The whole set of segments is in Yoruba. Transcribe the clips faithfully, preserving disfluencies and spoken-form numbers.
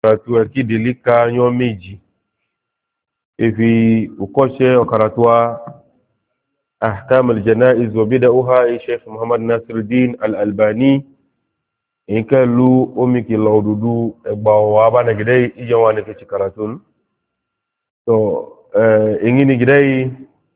karatu akidilika nyo meji ifi ukoshe okaratwa ahkam aljanaiz wa bid'aha Sheikh Muhammad Nasiruddin Al-Albani inkalu omiki lawdudu egbawo abana gidai ijawane ke karatun to eh ingini gidai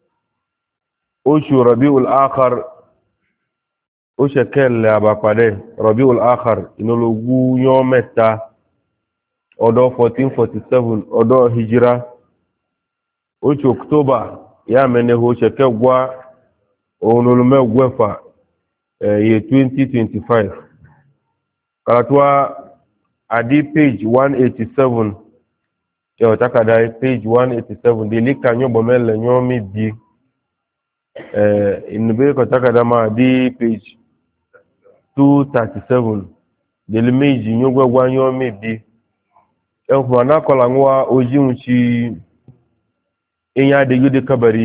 ushu Rabiul Akhir usha kelle abapade Rabiul Akhir inologu yometa odo fourteen forty-seven odo hijra ocho October ya mene ho chekegwa onulume gwefa ye twenty twenty-five karatwa adi page one eighty-seven yo takada page one eighty-seven dilika nyobo mele nyomi di eh inbe ko takada ma di page two thirty-seven dilmeji nyogwa gwa nyomi di ẹ̀fọ́ anákọ̀lá ń wá ojú ń ṣe ìyá adéyúdé kábàrí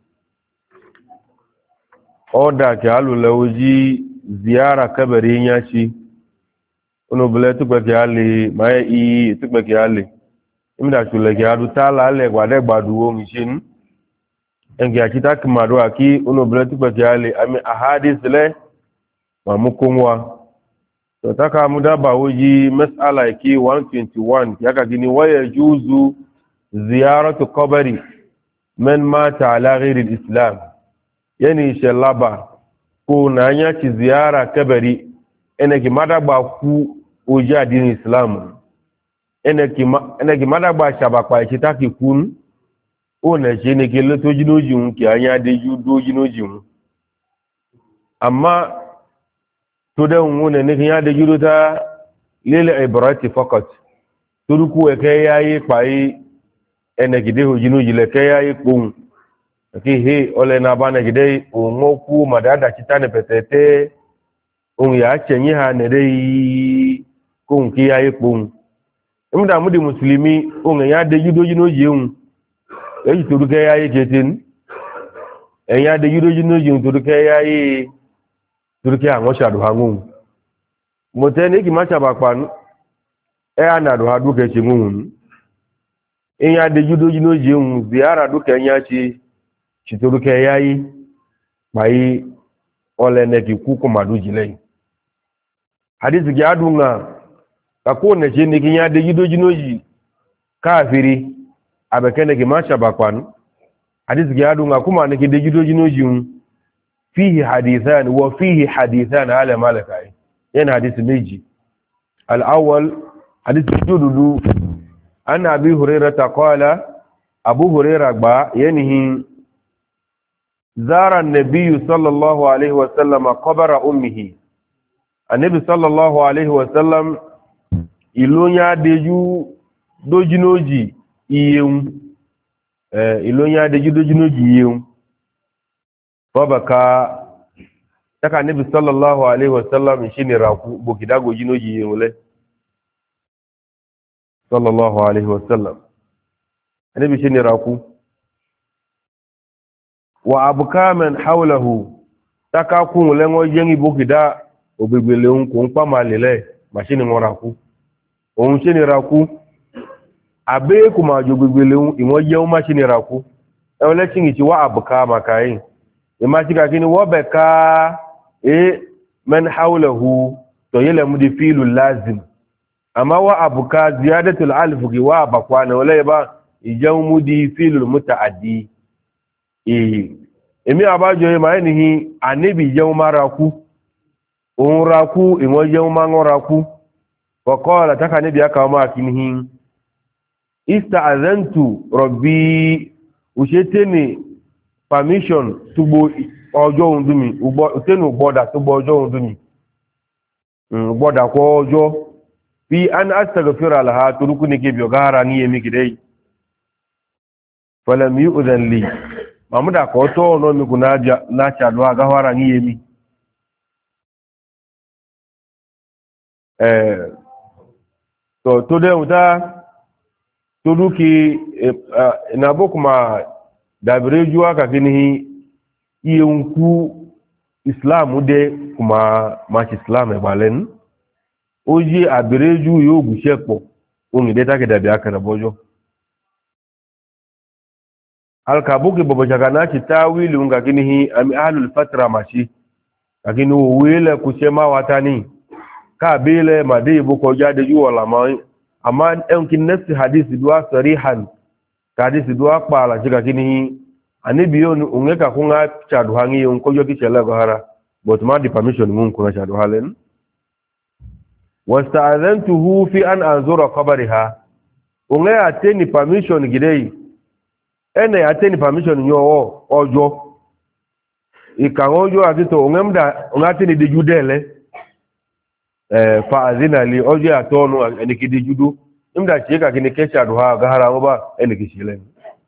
ọ́dà kí a lò lọ ojú ziyara kábàrí ìyá ṣe onúbìlẹ̀ túpẹ̀kì a lè máa iye túpẹ̀kì a lè ìmìdàṣùlẹ̀kì a dùn tààlà alẹ́ gbàdẹ́gbàdù ohun ṣe ní ẹnkì àkítà kì máa dọ́ àkí onúbìlẹ̀ túpẹ̀kì a lè àmì àhádé sílẹ̀ màmú kó wá to taka mudaba wuji mas'ala yake one twenty-one yaka gini waya juzu ziyaratu qabri man mata ala ghairi al-islam yani shalaba ko nanya ci ziyara kabari eneki madaba ku oji adin islam eneki eneki madaba shabapa kitaki kun o na je ne ke loto jinoji un ki anya de ju do jinoji un amma to da wune ne ya da gido ta lele ibrati fakat turuku e kai yayi pai ene gide ho jinu jile kai yayi kun ki he ole na bana gide o ngoku madada kitane petete on ya chenyi ha ne dei kun ki yayi kun imda mudi muslimi on ya da gido jinu jiun e turu kai yayi ketin en ya da gido jinu jiun turu kai yayi turkiya àwọn ṣàdù hangun mo tẹ́ ní kí má ṣàbàpá ẹ́ ànàdù ha dúkẹ́ ṣe mú hùn ìyá adéjúdójú ló jẹ ohun bí ara dúkẹ́ yá ṣe ṣìtorúkẹ́ yáyí pàí ọlẹ́nẹ́kì kú kò màdú jìlẹ̀ hadisi kí á dùn náà kàkó nẹ̀ṣẹ́ ní kí yá adéjúdójú ló yìí káàfiri àbẹ̀kẹ́nẹ́kì má ṣàbàpá hadisi kí á dùn náà kó mà ní kí adéjúdójú ló yìí فيه حديثان وفيه حديثان على مالكاي يعني حديث ميجي الأول حديث جدد أن أبي هريرة قال أبو هريرة با ينهي زار النبي صلى الله عليه وسلم قبر أمه النبي صلى الله عليه وسلم إلونيا ديجو دوجنوجي إيوم إلونيا ديجو دوجنوجي إيوم fọ́bàká taka níbi sallallahu alaihi wasallam ṣe ni rakú bòkìdágò jí lójí yìí wọlé sallallahu alaihi wasallam níbi ṣe ni rakú wa abukamen haulahu taka kún wọlé wọ́n yẹ́ ní bòkìdá ògbègbèlè ń kò ń pàmà lélẹ̀ ma ṣe ni wọ́n rakú òun ṣe ni rakú àbẹ́ẹ̀kù ma jò gbègbèlè ìwọ́n yẹ́ wọ́n má ṣe ni rakú ẹwọ́n lẹ́ṣin ìṣi wá abuka makayin imashika kini wabeka e man hawlahu to yele mudi filu lazim ama wa abuka ziyadatu al-alf gi wa bakwana wala ba ijaw mudi filu mutaaddi e emi abajo e ma nihi anibi jaw maraku on raku inwo jaw mangoraku wa qala taka nabi aka ma kinihi ista'azantu rabbi usheteni permission tugbo ọjọ́ ohun dúnmi tẹ́nu gbọ́dà tó gbọ́ ọjọ́ ohun dúnmi gbọ́dà kọ́ ọjọ́ bí an astaghfira laha torúkú ní kébì ọ̀gá ara ní èmi gidẹ́ fọlẹ̀mí òdẹ̀nlẹ̀ mahmuda kọ́ tọ́ ọ̀nà mi kò náà ṣàdọ́ agáwárà ní èmi tó dẹ́hùn tá torúkí ìnàbókùnmá dabire juwa ka gini iye nku islam de kuma ma islam e balen oje abireju yo guse po ungi deta ke dabi aka na bojo alkabuki bobo jagana ki tawili unga kinihi ami ahlul fatra mashi lakini uwile kusema watani ka bile madi buko jade ju wala ma ama en kin nafsi hadisi duwa sarihan ka hadisi duwa pala jiga kinihi ani biyon ungeka kunga chadu hangi unko jo ki chela gohara but ma di permission mun kuna chadu halen wasta'adhantuhu fi an anzura qabriha unge ateni permission gidei ene ateni permission yo ojo ikangojo atito ungemda ungateni dijudele eh fa azina li ojo atonu eniki dijudu imda chika kinikesha duha gahara ngoba eniki shile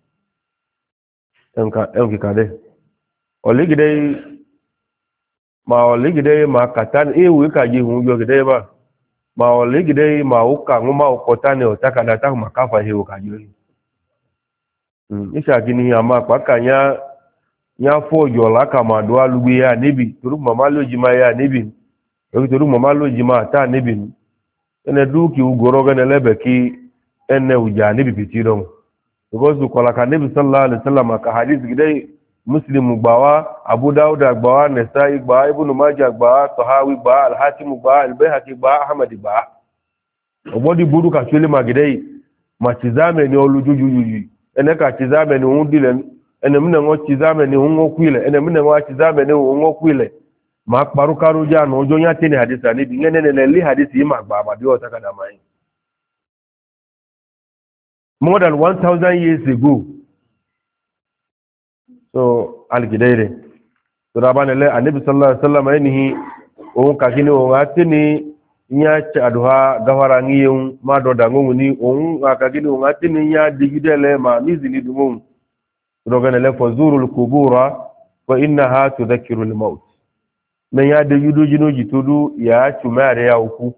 enka enki kade oligidei ma oligidei ma katan ewu ka ji hu yo gidei ba ma oligidei ma uka nguma ukotane otakada ta makafa hiyo kajoi mm isa kini ama pakanya nya fojo la kama do alugbe ya nibi turu mama lojima ya nibi o turu mama lojima ta nibi ene duki ugoro gane lebe ki ene uja nibi pitidon because kola ka nibi sallallahu alaihi wasallam ka hadith gidai muslim gbawa abu daud gbawa nasai gbawa ibn majah gbawa tahawi gbawa al-hakim gbawa al-baihaqi gbawa ahmad gbawa obodi buru ka chule magidai machizame ni olujujujuju ene ka chizame ni undile ene mne ngo chizame ni ungo kwile ene mne ngo chizame ni ungo kwile ma paru karu ja no ojo nya tini hadisa ni ngene ne li hadisi ima gba ba bi o takada mai more than one thousand years ago so al-gidaire to rabane le anabi sallallahu alaihi wasallam enihi o ka kini o atini nya chaduha gawara ngiyun ma do da ngungu ni on aka kini o atini nya digidele ma mizini dumun to gane le fazurul qubura wa innaha tudhakkiru al-maut men ya de yudu jinuji tudu ya chumare ya uku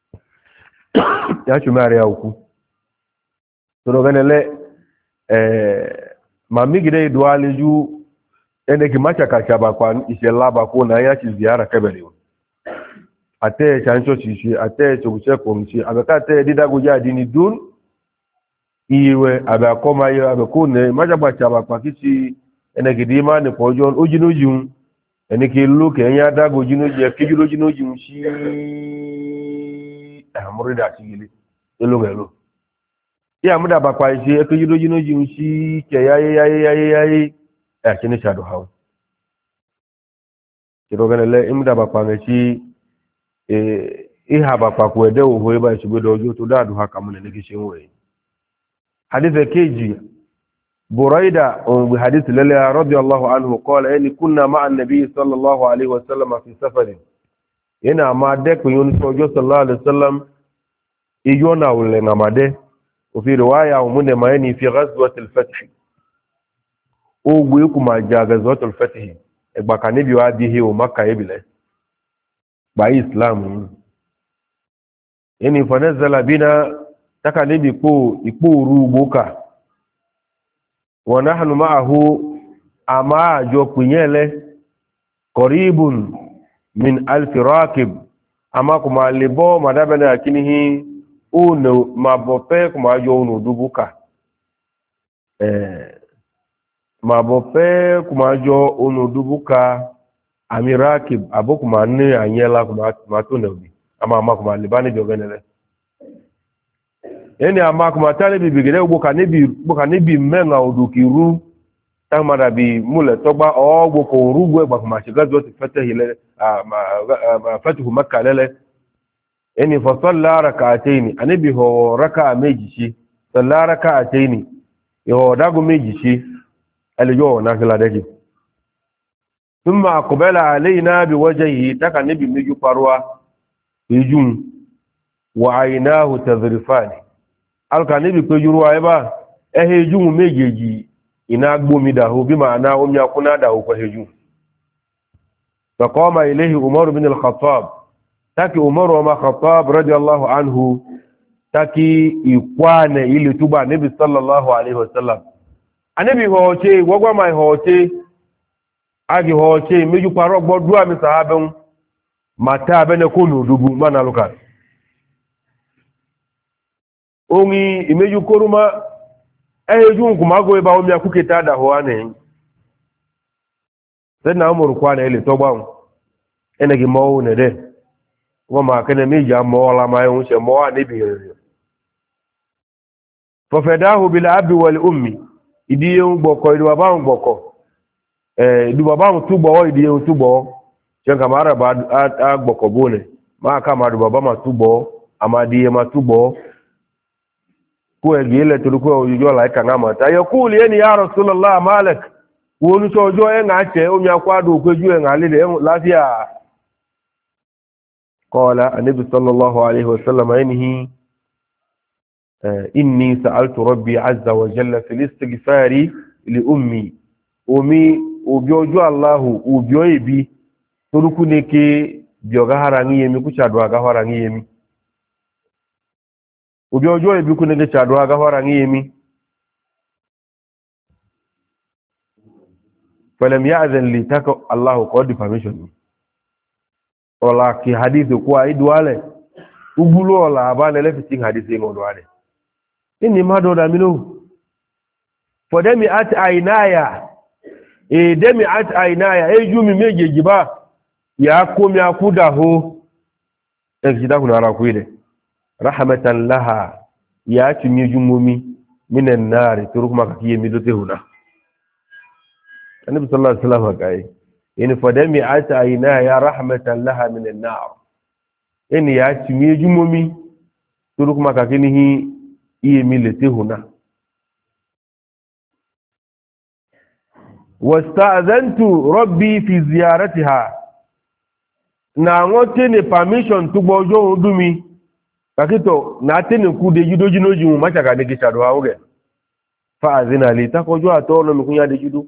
ya chumare ya uku to gane le eh mami gide duale ju ene ki macha ka chaba kwa isela ba ko na ya chi ziara kabere ate chancho chichi ate chobuche ko mchi abeka te didago jadi ni dun iwe abakoma yo abekune macha ba chaba kwa kichi ene gidima ni pojon ojinojun ene ki lu ke nya dago jinoji kijulo jinojun shi amurida chigili elo melo ya muda ba kwa ise ekijulo jinojun shi ke yaye yaye yaye yaye eh kini shado hawo kirogana le imda ba kwa ngachi eh iha ba kwa kwede oho ba shigodo ojo to dadu haka mun ne kishin we hadith keji buraida on hadith lalla radiyallahu anhu qala in kunna ma'a an-nabi sallallahu alaihi wasallam fi safarin ina ma de ko yun ojo sallallahu alaihi wasallam iyona wala ngamade وفي روايه ومن مايني في غزوه الفتح او ويكما جا غزوه الفتح egba kan nibi wa di he o makka ibile ba islam yani fa nazala bina taka nibi ko ipo ru boka wa nahnu ma'ahu ama jo kunyele qaribun min alf raqib ama kuma libo madabana akinihi uno mabope kuma jo uno dubuka eh mabope kuma jo uno dubuka amirakib abokuma ne anyela kuma mato nabi ama ama kuma libani jogenele eni ama kuma tale bi bigede uboka nibi uboka nibi menga odukiru tamara bi mule togba ogbo ko rugu egba kuma shigazo ti fatahile fatuhu makkah lele eni fa salla rak'atayn anibi ho raka meji shi salla rak'atayn yo dago meji shi aliyo na kila deki thumma aqbala alaina biwajhihi taka nibi meju parwa ejun wa aynahu tadhrifani alka nibi pejurwa eba ehejun mejeji ina gbomi da ho bi maana omi akuna da ho ko hejun faqama ilayhi umar bin al-khattab taki umar wa khattab radiyallahu anhu taki ikwane ile tuba nabi sallallahu alaihi wasallam anabi hoche wogwa mai hoche agi hoche meju paro gbodu ami sahabun mata bene ko nudubu mana luka ongi imeju koruma eju kumago eba omi akuketa da ho ane na umur kwa na ile togba ene gi mo ne de wo ma kene mi ja mo la ma yun se mo ani bi re fa fadahu bil abi wal ummi idi yun gboko idi baba un gboko eh idi baba un tubo idi yun tubo chen kamara ba a gboko bole ma ka ma du baba ma tubo amadi ma tubo ko e gele to ko yo la ka ngama ta yakuli yani ya rasulullah malak wonu so jo e nga che o mi akwado kweju e nga lele lafiya qala annabi sallallahu alaihi wasallam inhi inni sa'altu rabbi azza wa jalla fil istighfari li ummi umi obiojo allah obio ebi toruku neke bioga harangi yemi ku chadwa ga harangi yemi obiojo ebi ku neke chadwa ga harangi yemi فلم يأذن لي تك الله قد permission ولا كي حديث كو ايدواله ugbulu ola abane le fitin hadith ngodwale inni ma do da minu for them at ainaya e dem at ainaya e jumi mejeji ba ya komi akuda ho e jida kuna ra kuide rahmatan laha ya tumi jumumi minan nar turukuma kakiye midote huna النبي صلى الله عليه وسلم قال ان فدمي عتاينا يا رحمه لها من النار ان يا تمي جمومي ترك ما كانه يميلته هنا واستاذنت ربي في زيارتها na ngote ne permission to bojo odumi kakito na tene ku de judo jinoji mu machaka ne kishado haoge fa azina li takojo atono mikunya de judo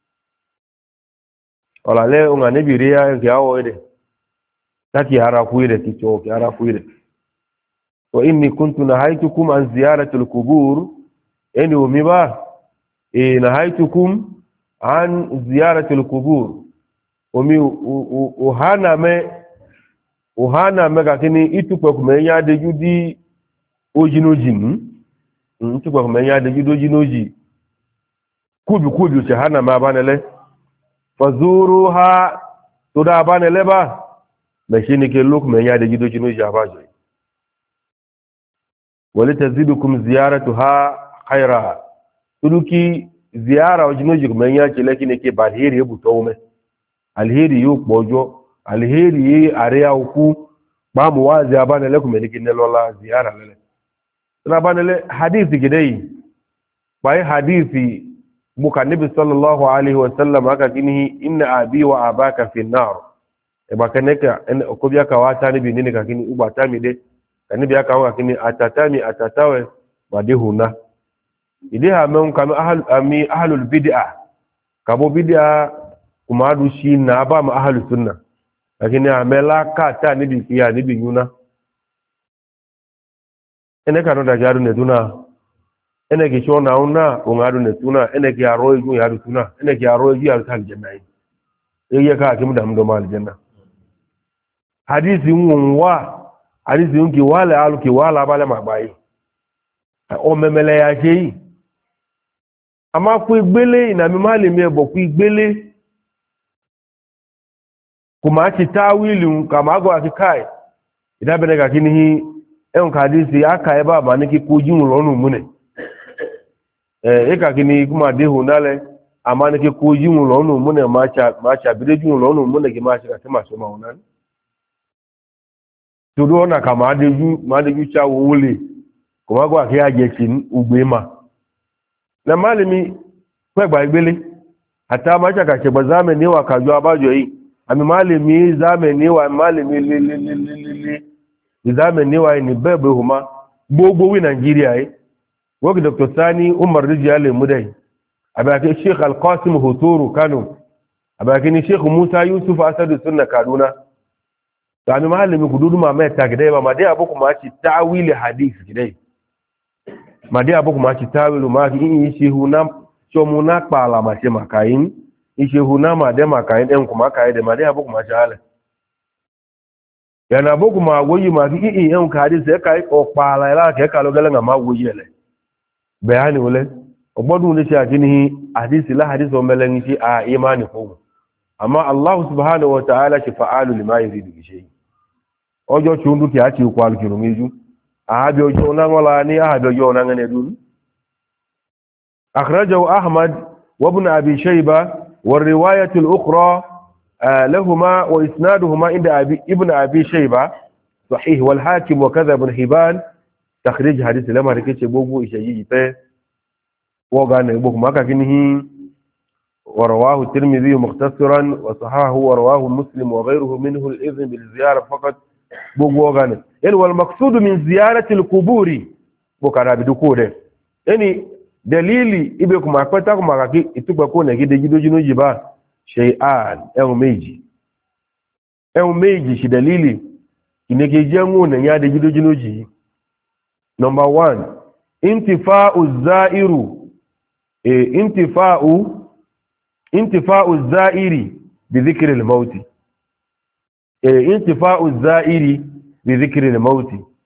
ola le unga ne biria nke awo ide taki hara kuire kicho ki hara kuire wa inni kuntu nahaytukum an ziyarati al-qubur eni umiba e nahaytukum an ziyarati al-qubur umi uhana me uhana me kakini itukwe kumenya de judi ojinoji mm itukwe kumenya de judi ojinoji kubi kubi chahana ma banele fazuruha tuda bane leba mashini ke luk me ya da gido jino jabajo wali tazidukum ziyaratuha khaira tuduki ziyara wajino jik me ya ce lakini ke balheri ya buto me alheri yu bojo alheri yi area uku ba mu wazi abane lakum me dikin lola ziyara lele tuna bane le hadisi gidai bai hadisi muka nabi sallallahu alaihi wasallam aka kinihi inna abi wa abaka fi nar e baka neka ko biya ka wata nabi ne ka kini uba ta mi de kanibi aka wa kini atatami atatawe wadihuna ide ha men kam ahal ami ahlul bid'ah kabo bid'ah kuma du shi na ba mu ahlus sunna lakini amela ka ta nabi kiya nabi yuna ene ka no da jaru ne duna ene ke shona una ungadu ne tuna ene ke aro ju ya tuna ene ke aro ju ya tal janna yi ye ka kim da mdo mal janna hadisi unwa hadisi unki wala alu ki wala bale mabai o memele ya sei ama ku igbele ina mi mali mi ebo ku igbele kuma ti tawili kama go akikai idabene ka kinihi en ka hadisi aka e baba ni ki ku jun lonu mune eh eka kini kuma de hunale amane ke ko yimu lonu mune macha macha bideju lonu mune ke macha ka tema so maunan todo na kama adeju madeju cha wole kuma gwa ke aje tin ugbema na malimi kwe gba igbele ata macha ka se bazame ni wa kaju abajo yi ami malimi zame ni wa malimi le le le le le zame ni wa ni bebe huma gbogbo wi Nigeria yi وقت دكتور ثاني عمر رجال مدعي أباكي الشيخ القاسم هطور كانوا أباكي الشيخ موسى يوسف أسد السنة كانونا يعني معلم يقولون ما مات كده ما دي أبوك ما شيء تعويل حديث كده ما دي أبوك ما شيء تعويل ما كي يشهونا شو مناك بالا ما شيء مكاين يشهونا ما ده مكاين إنكم مكاين ده ما دي أبوك ما شاء الله yana boku ma woyi ma ki i en ka hadith e kai o pa la la ke ka lo gele ma woyi ele bayani wole ogbodun le ti akini hadith la hadith o melen ti a imani ko amma Allah subhanahu wa ta'ala ki fa'alu lima yuridu bi shay ojo chundu ki ati ko alkiru meju a bi ojo na ngola ni a bi ojo na ngene dun akhrajahu ahmad wa ibn abi shayba والروايه الاخرى آه لهما واسنادهما عند ابي ابن ابي شيبه صحيح والحاكم وكذا ابن حبان تخريج حديث لما ركيتي بوغو يشيجي ته وغان بوغ ما كنه ورواه الترمذي مختصرا وصححه ورواه مسلم وغيره منه الاذن بالزياره فقط بوغو غان ان والمقصود من زياره القبور بوكارا بدكوده يعني dalili ibe kuma kwata kuma kaki itugba ko na gide gido jino jiba shay'an ewu meji ewu meji shi dalili ineke jengu na ya de gido jino ji number one intifa'u zairu e intifa'u intifa'u zairi bi dhikri al-maut e intifa'u zairi bi dhikri al-maut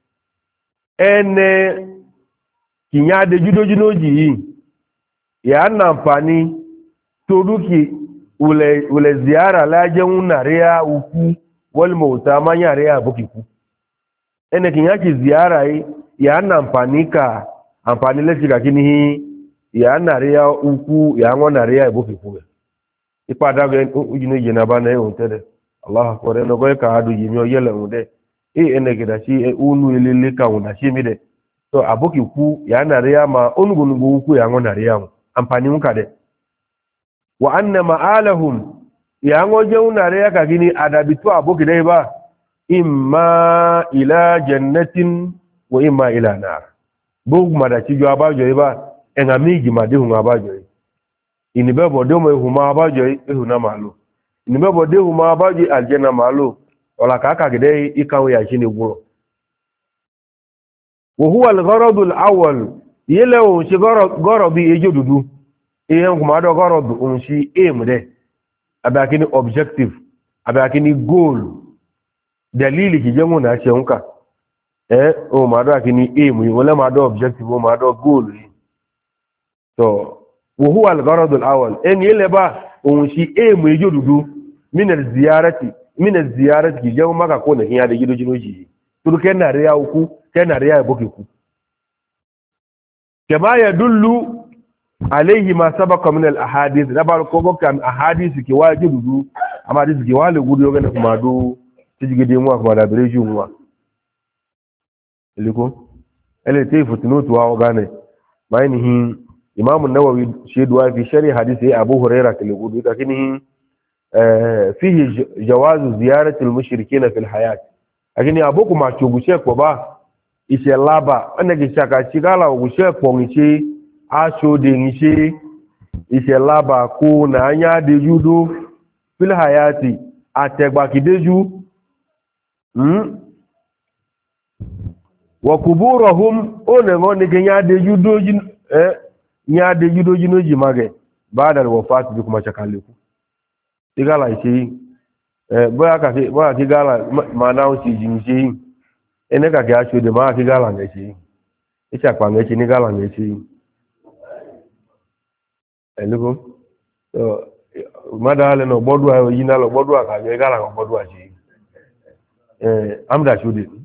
ene kinya de judo jinoji ya na amfani to duki ule ule ziara la jeun naria uku wal mauta manya ria bukiku ene kinya ki ziara yi ya na amfani ka amfani le shiga kini ya naria uku ya ngo naria bukiku ipada ge ujinoji na bana e ontede Allah akbar no go ka adu yimi o yele unde e ene gidashi e unu ilele ka una shimide so aboki ku ya nariya ma onugunugu ku ya ngo nariya mu amfani muka de wa anna ma'alahum ya ngo je nariya ka gini adabitu aboki dai ba imma ila jannatin wa imma ila nar bu ma da ci jo abajo ba en amigi ma de hu abajo ini be bo de mo hu ma abajo e hu na malo ini be bo de hu ma abajo aljanna malo wala ka ka gide ikawo ya shine guro وهو الغرض الأول يلو شي غرض غرض يجددو ايه كما ده غرض انشي aim ده abakini objective abakini goal dalili kijengo na cheunka eh o ma do akini aim wala ma do objective o ma do goal so وهو الغرض الأول ان يلبا انشي aim يجددو من الزيارة من الزيارة kijengo maka kona hiya da gido jinoji turuke na riya uku tena riya bokiku kama yadullu alayhi ma sabaqa min al ahadith dabar ko bokan ahadith ki wajibu amma hadith ki wale gudu yoga kuma do tijigede mu kuma da bireju mu iliko ele te futunu to wa gane bayanihi imam an-nawawi shedu fi sharh hadith abu hurairah kile gudu lakini eh fihi jawaz ziyarati al mushrikeen fi al hayat lakini aboku ma chugushe ko ba ise laba ene ki chaka chigala ogushe pongichi acho de ngichi ise laba ku na anya de judo fil hayati ategba kideju hm wa kuburuhum one ngone ke nya de judo jin eh nya de judo jino jimage baada ya wafati bi kuma chakaliku igala ichi eh boya ka boya kigala manao si jinji ene ka ga chu de ma ki gala ngechi icha kwa ngechi ni gala ngechi elugo so madale no bodu ayo yina lo bodu aka ge gala ko bodu achi eh amda chu de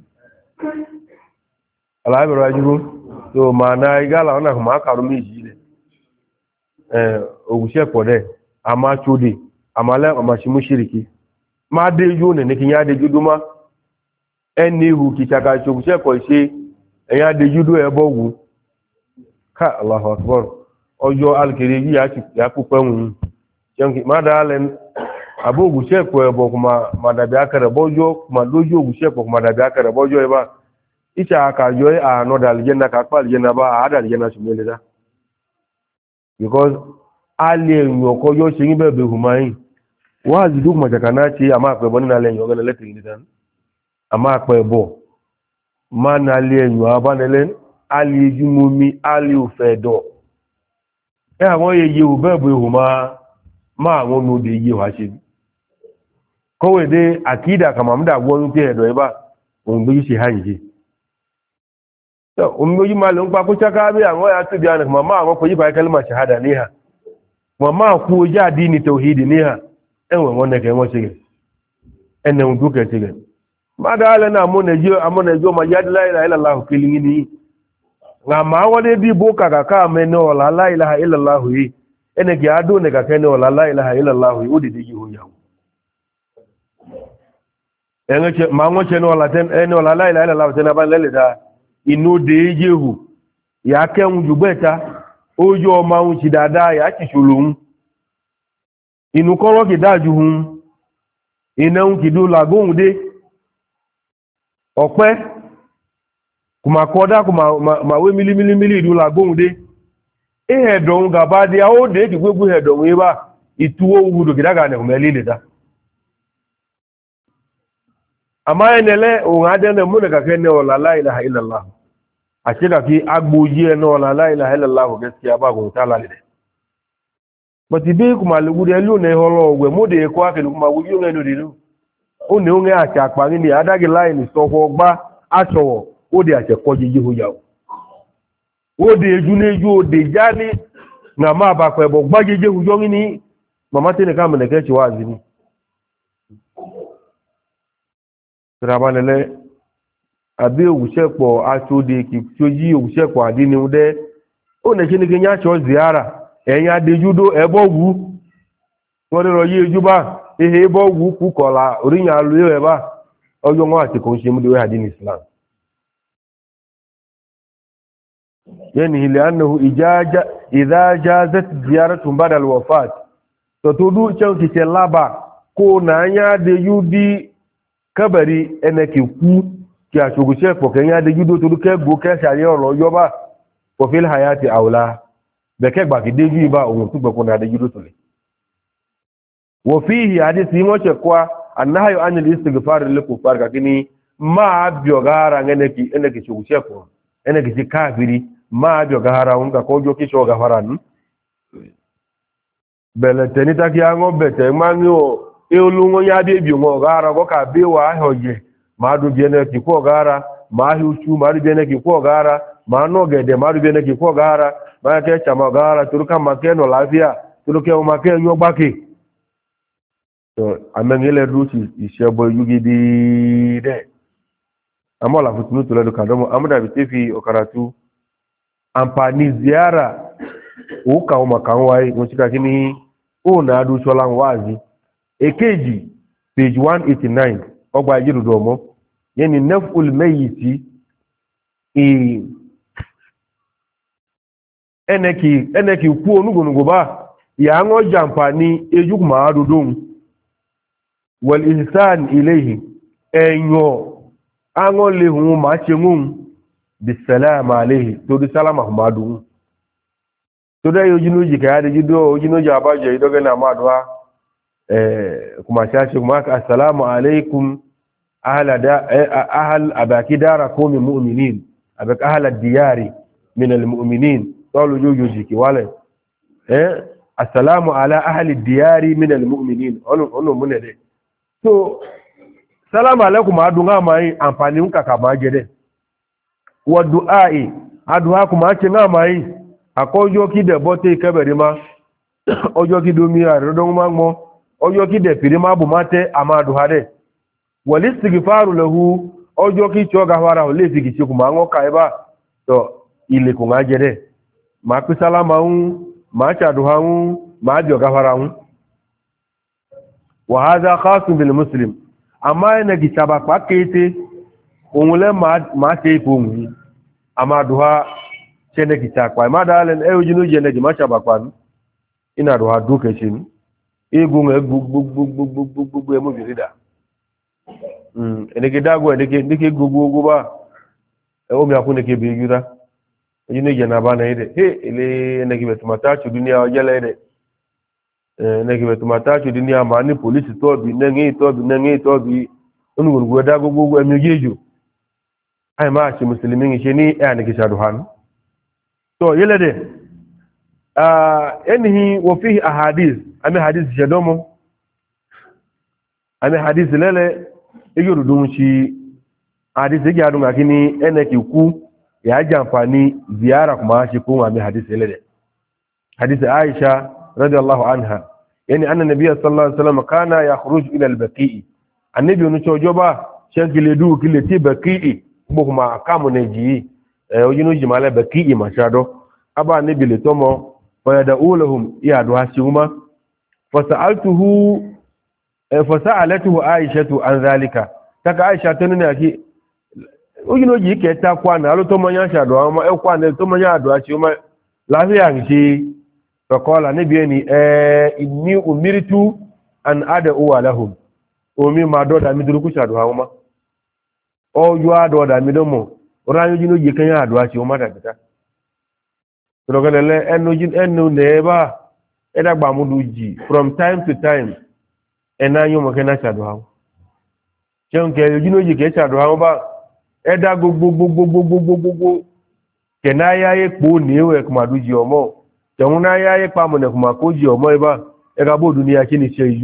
ala be rajugo so mana igala ona ma ka ru meji le eh oguse po de ama chu de amale ama shi mushiriki ma de ju ne ne kinya de juduma ẹni ihu kìtàkà ṣògùṣẹ́kọ̀ ṣe ẹ̀yà adéjúdó ẹbọ́gùn ká Allahu Akbar ọjọ́ alìkèrè yìí yàkúpẹ́ wùn ṣẹ́nkì má dáa lẹ́nu àbó ògùṣẹ́kọ̀ ẹbọ̀ kùmà dàbí akẹrẹ bọ́jọ́ kùmà lójú ògùṣẹ́kọ̀ kùmà dàbí akẹrẹ bọ́jọ́ ẹbá ìṣà àkàjọ àánọ́dà àlìjẹ́nà kápá àlìjẹ́nà bá àádà àlìjẹ́nà ṣùgbẹ́lẹ̀ dá because a lè yàn ọkọ̀ yọ́ ṣe yín bẹ́ẹ̀ bẹ̀ hùmáyìn wọ́n àzìdó kùmàjàkà náà ṣe àmà àpẹ̀bọ́ nínú alẹ́ yàn ọgẹ́lẹ́ lẹ́tìrì nìkan ama pebo mana ali enyu abanele ali ejumumi ali ofedo e awon yeye o bebo ehuma ma awon no de ye wa se kowe de akida kama mda gwonu te do eba on bi shi hanje to on bi malon pa ko chaka bi an ya tu bi an mama an ko yi ba kalma shahada ne ha mama ku ja dini tauhidi ne ha enwe wonne ke mo sige enne un duke sige ma da ala na mo ne jo amone jo ma ya la ilaha illallah kilingini nga ma wode bi boka ka ka me no la la ilaha illallah yi ene ki ado ne ka ke no la la ilaha illallah yi odi de yi ho ya ene che ma ngo che no la ten ene la la ilaha illallah ten ba lele da inu de jehu ya ke un jugbeta ojo ma un ti dada ya ti sulun inu koro ki daju hun ina un ki du lagun de ope kuma koda kuma ma, ma we mili mili mili du lagun de e hedon gaba de o de ki gbegbu hedon we ba ituwo wudo kidaga ne kuma lile da ama enele o ngade ne mu ne ka kenne wala la ilaha illallah a cika ki agboji ne wala la ilaha illallah gaskiya ba go ta lalide bati be kuma lugu de lu ne holo ogwe mu de ko ake kuma wuju ne no diru o ne o nge acha pa ni adagi line so ko gba achowo o de ache ko jiji ho yawo o de eju ne eju o de jani na ma ba pe bo gba jeje hu jo ni mama te ne ka me ke chi wazi ni trabalele abi owusepo atode ki toji owusepo adini ude o ne kini kinya cho ziara eyin adejudo ebogu won ro yi ejuba ehe ebogu ku kola oriyan alu eba ojo won ati ko se mu de we adini islam yani li annahu ijaja idha jazat ziyaratu ba'da al-wafat to tudu chauti telaba ko na anya adejudi kabari eneki ku ki asoguse po kenya de judo to ke go ke sare oro yoba ko fil hayati aula be ke gba ki deju ba ohun tu gbe ko na de judo to le wa fihi hadisi mo che kwa annahu an al istighfar lil kufar ka kini ma biogara eneki eneki soguse po eneki ti kafiri ma biogara un ka ko jo ki so gafaran bele tenita ki ango bete manyo e olungo ya de bi ngo gara ko ka be wa hoje ma du bene ki ko gara ma hi uchu ma du bene ki ko gara ma no gede ma du bene ki ko gara ma ke chama gara turuka makeno lafia turuke o makenyo gbake to amengele ruti isebo yugidi de amola futunu to ledo kadomo amda bitifi okaratu ampani ziara uka o makanwai ngochika kini o na adu chola wazi ekeji page one eighty-nine ogba yirudo mo yeni naful mayiti e eneki eneki ku onugonugo ba ya ngo jampani ejukuma adudun wal ihsan ilayhi enyo ango lehun ma chengun bisalam alayhi to di salama humadu to da yojinuji ka ya de jido ojinuji abaje idoge na madwa eh kuma shashi kuma assalamu alaikum ahla da ahl abaki darakum mu'minin abak ahla diyari min almu'minin qalu jujuji ki wale eh assalamu ala ahli diyari min almu'minin onu onu munede so salamu alaikum adunga mai amfani unka kama jede wa du'ai aduha kuma ce nga mai akojo ki de bote kaberima ojo ki domi arodon mangmo ojo ki de pirima bu mate amadu hade wal istighfaru lahu ojo ki choga wara o le figi ci kuma ngo kaiba to ile ko ngajede ma ku salama un ma cha duha un ma jo gafara un wa hadha khasun bil muslim amma ina ki chaba pakete onle ma ma te ipun amaduha chene ki chakwa ma dalen e ojinu jene ki ma chaba kwanu ina duha duke chini egun egbugbugbugbugbugbu emu birida mm eneke dago eneke eneke gbugbu ba e o mi akune ke bi yuda ojinu jene ba na ide he ele eneke betumata chu dunia ojele ide eneke betumata chu dunia ma ni police to bi nengi to bi nengi to bi onugurgu dago gbugbu emu jeju ai ma shi muslimin shi ni e aneke shadu han to yele de ah enihi wa fihi ahadith ami hadith jadomo ani hadith lele iyoru dun shi hadith ya dun akini ene ki ku ya jamfani ziyara kuma shi ko ami hadith lele hadith Aisha radiyallahu anha yani anna nabiy sallallahu alaihi wasallam kana yakhruj ila al-baqi annabi nu chojoba shekile du kile ti baqi bokuma kamu neji e ojinu jimale baqi mashado aba nabi le tomo fa yad'uluhum ya duha shuma fa sa'altuhu fa sa'alatuhu aishatu an zalika taka aisha tanune aki ojinu ji keta kwa na lo tomo yan shado ama e kwa na tomo yan duha shuma lafiya ngi فقال نبيني إني أمرت أن أدعو لهم omi ma doda mi duru kusha do hauma o ju ado da mi domo ran ju no je kan ado ati o ma da bita to gele le enu jin enu neba e da gba mu duji from time to time ena yo mo kan sha do hauma chen ke ju no je ke sha do hauma ba e da gbogbo gbogbo gbogbo gbogbo kenaya ye po ni we kuma duji omo tẹ̀wọ́n ya yẹ́ pa mọ̀nà kùmà kó jí ọmọ ibá ẹka bóòdù ní akí ní ṣe ìjú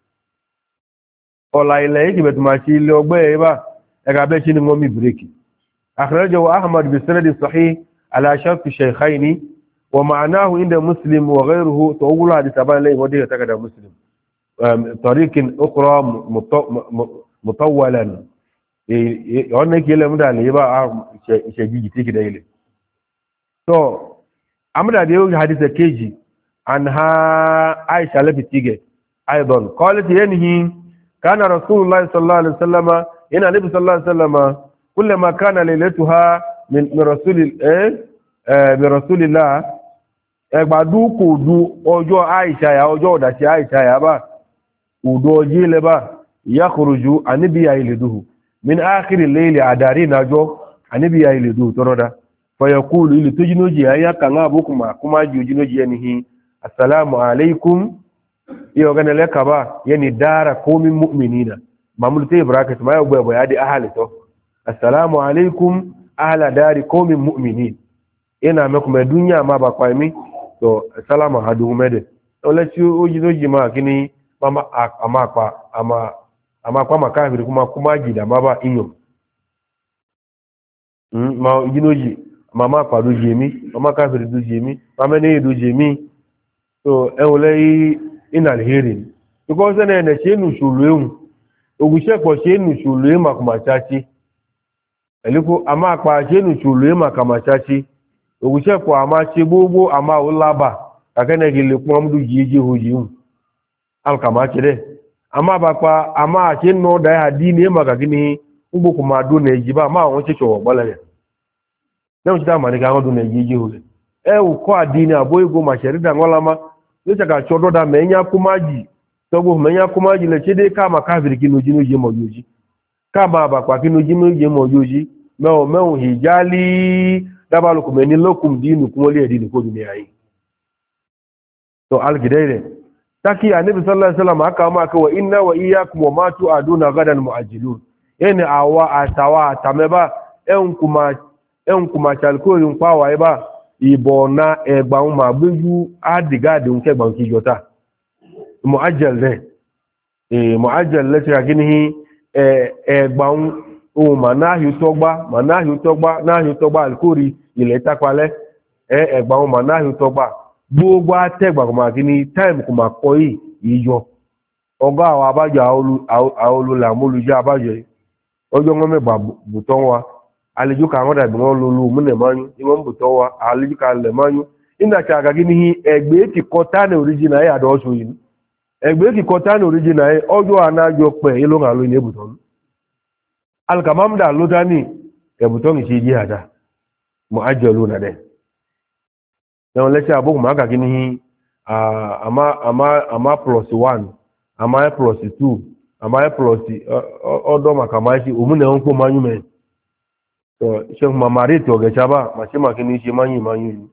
ọ̀là ilẹ̀ yìí kìbẹ̀tù máa ṣe ilẹ̀ ọgbẹ́ ibá ẹka bẹ́ ṣe ní wọ́n mí bírèkì àkàrẹ́jọ wa ahmad bin sanadi sahih ala sharti shaykhaini wa ma'anahu inda muslim wa ghayruhu to wula hadith aban lay wadi ta kada muslim tariqin ukhra mutawwalan e wannan ke lamu da ne ba a ṣe gigi tiki da ile to amda da yau hadisa keji an ha aisha lafitige aidan qalat yanhi kana rasulullahi sallallahu alaihi wasallama yana nabi sallallahu alaihi wasallama kullama kana lailatuha min min rasulil eh bi rasulillah egbadu ko du ojo aisha ya ojo da si aisha ya ba udo jile ba yakhruju anibiya iliduhu min akhir al-layl adari najo anibiya iliduhu toroda fayakulu ili tujinoji ya kanga bukuma kuma jujinoji yanihi assalamu alaikum iyo gane leka ba yani dara komin mu'minina mamul te bracket ma ya gbe ya di ahli to assalamu alaikum ahla dari komin mu'minin ina me kuma dunya ma ba kwa mi to assalamu hadu mede ole ti ojinoji ma kini mama ama kwa ama ama kwa makafiri kuma kuma gida ma ba inyo mm ma ojinoji mama padu jemi mama kafiri du jemi mama ne du jemi so enwole inal hearing because na na chenu shuluun oguse po chenu shuluun makuma chachi eliko ama pa chenu shuluun makama chachi oguse po ama che gbogbo ama olaba akene gile ku amdu jeje hojiun alkama kire ama ba pa ama chenu da hadini makakini ugbo kuma do na ejiba ma won checho ogbole na mchita mani ka ngodu na yiji hule e uko adini abo ego masharida ngolama yocha ka chodo da menya kumaji togo menya kumaji le chede kama kafiri kinuji nuji mojoji kama ba kwa kinuji nuji mojoji meo meo hijali dabalu kumeni lokum dinu kumoli dinu ko dunia hii to algidaire taki anabi sallallahu alaihi wasallam aka ma ka wa inna wa iyyakum wa ma tu'aduna gadan muajjilun yani awa atawa tameba en kuma en kuma chalko yun pa wa iba ibona egba un ma gbeju adigade un ke gban ki jota muajjal de e muajjal le ti aginihi e egba un o manahi togba manahi togba nahi togba alkuri ile tapale e egba un manahi togba gbogbo ategba ko ma kini time ko ma ko yi iyo oga awa abajo aolu aolu la moluja abajo ojo ngome ba buton wa aliju ka ngoda bi won lulu mune manyu iwon buton wa aliju ka le manyu inda cha ga gini egbe ti kota original ya do so yin egbe ti kota original ojo anajo pe ilo nga lo ni buton alkamamda lo tani e buton si ji hada muajjaluna de na wale cha boku maka gini ama ama ama plus one ama plus two ama plus odo maka maji omune onko manyu me to sheikh mamari to ge chaba machima kini shi manyu manyu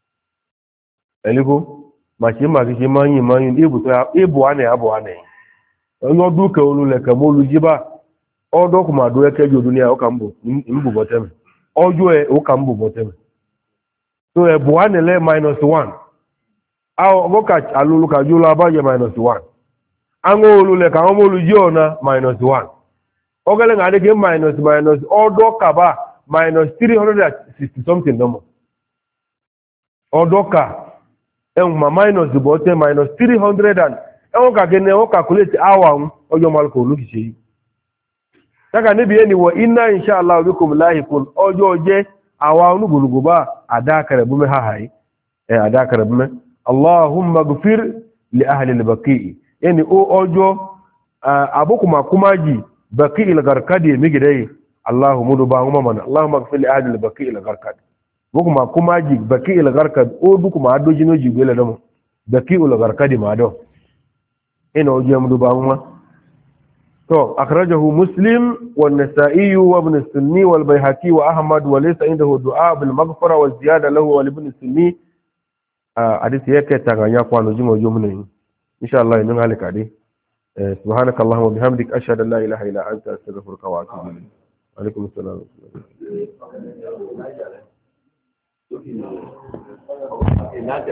eliko machima kini manyu manyu ibu to ibu ane abu ane onyo duke olule ka molu jiba odo kuma do eke jo dunia o kambo mbu boteme ojo e o kambo boteme so e buwane le minus one aw boka alulu ka jula ba je minus one angolu le ka omolu jona minus one ogele ngade ke minus minus odo kaba minus three hundred sixty something no odo ka en ma minus bo te minus three hundred and en ka gene o calculate hour ojo mal ko lu kise taka ni bi eni wo inna insha Allah bikum lahikun ojo je awa onugulugo ba adakare bume ha hai e adakare bume Allahumma ighfir li ahli al-baqi yani o ojo abukuma kumaji baqi al-garkadi migidai Allahu mudu ba ngoma man Allahumma ighfir li ahli al-baqi al-garkadi bukuma kumaji baqi al-garkadi o bukuma adoji no jibele damo baqi al-garkadi ma do ina ojo mudu ba ngoma to akhrajahu muslim wa an-nasa'i wa ibn as-sunni wal bayhaqi wa ahmad wa laysa indahu du'a bil maghfira wa ziyada lahu wa ibn as-sunni hadisi yake tanganya kwa nojimo jumune insha Allah min halika dai subhanaka allahumma bihamdik ashhadu an la ilaha illa anta astaghfiruka wa atubu ilayk wa alaikum assalam